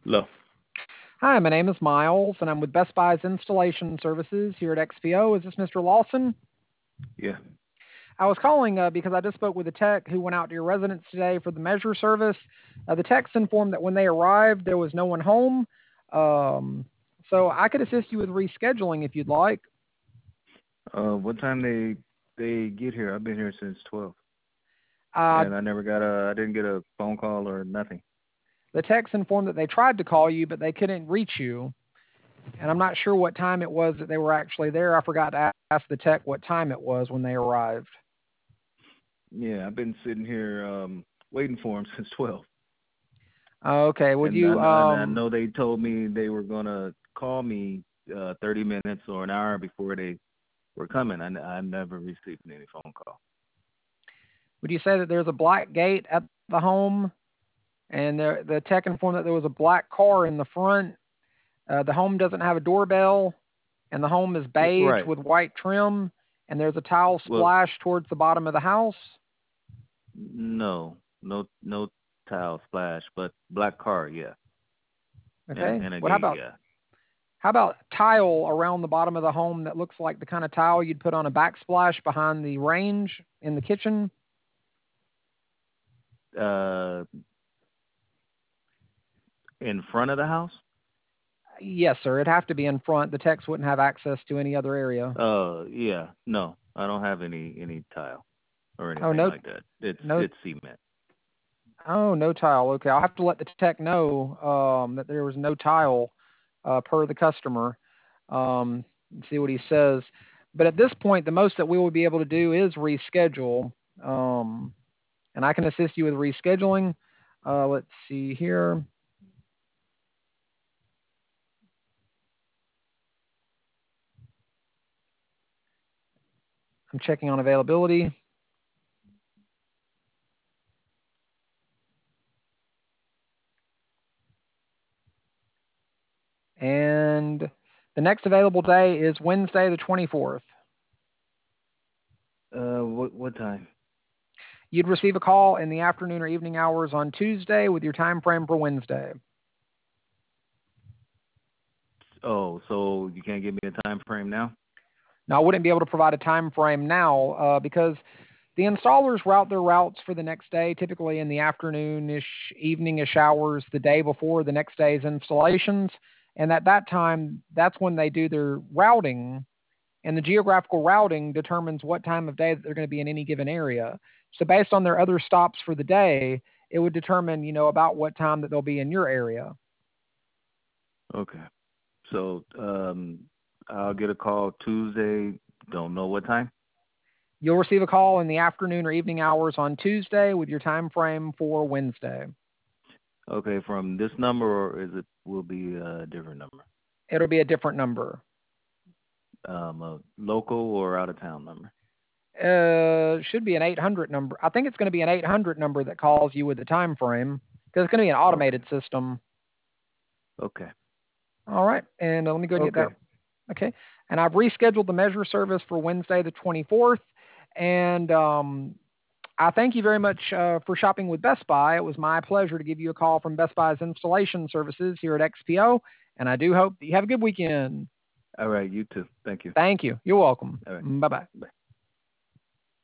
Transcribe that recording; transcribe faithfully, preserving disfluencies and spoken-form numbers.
Hello. Hi, my name is Miles, and I'm with Best Buy's Installation Services here at X P O. Is this Mister Lawson? Yeah. I was calling uh, because I just spoke with a tech who went out to your residence today for the measure service. Uh, the techs informed that when they arrived, there was no one home. Um, so I could assist you with rescheduling if you'd like. Uh, what time they they get here? I've been here since twelve, Uh, and I never got a. I didn't get a phone call or nothing. the techs informed that they tried to call you, but they couldn't reach you. And I'm not sure what time it was that they were actually there. I forgot to ask the tech what time it was when they arrived. Yeah, I've been sitting here um waiting for them since twelve, Uh, okay, would and I, you kn- and I um know they told me they were gonna call me uh thirty minutes or an hour before they were coming. I, n- I never received any phone call. would you say that there's a black gate at the home, and the the tech informed that there was a black car in the front? Uh, the home doesn't have a doorbell, and the home is R- beige right. with white trim, and there's a tile Well, splash towards the bottom of the house. no, no, no tile splash, but black car, yeah, and Okay. and a What how gate, about yeah. how about tile around the bottom of the home that looks like the kind of tile you'd put on a backsplash behind the range in the kitchen? Uh, in front of the house. Yes, sir. It'd have to be in front. The techs wouldn't have access to any other area. Uh, yeah, no, I don't have any any tile or Oh, anything no, like that. It's no. it's cement. Oh, no tile. Okay, I'll have to let the tech know um, that there was no tile uh, per the customer. Um, and see what he says. But at this point, the most that we will be able to do is reschedule, um, and I can assist you with rescheduling. Uh, let's see here. I'm checking on availability, and the next available day is Wednesday, the twenty-fourth. Uh, what what time? You'd receive a call in the afternoon or evening hours on Tuesday with your time frame for Wednesday. Oh, so you can't give me a time frame now? Now, I wouldn't be able to provide a time frame now uh, because the installers route their routes for the next day, typically in the afternoonish, eveningish hours, the day before the next day's installations. And at that time, that's when they do their routing. And the geographical routing determines what time of day that they're going to be in any given area. So, based on their other stops for the day, it would determine, you know, about what time that they'll be in your area. Okay. So um, I'll get a call Tuesday. Don't know what time. You'll receive a call in the afternoon or evening hours on Tuesday with your time frame for Wednesday. Okay, from this number or is it will be a different number? It'll be a different number. Um, a local or out of town number? Uh, should be an eight hundred number. I think it's going to be an eight hundred number that calls you with the time frame because it's going to be an Okay. automated system. Okay. All right, and uh, let me go and get that. Okay. Okay, and I've rescheduled the measure service for Wednesday the twenty-fourth, and um, I thank you very much uh, for shopping with Best Buy. It was my pleasure to give you a call from Best Buy's installation services here at X P O, and I do hope that you have a good weekend. All right. You too. Thank you. Thank you. You're welcome. All right. Bye bye. Bye.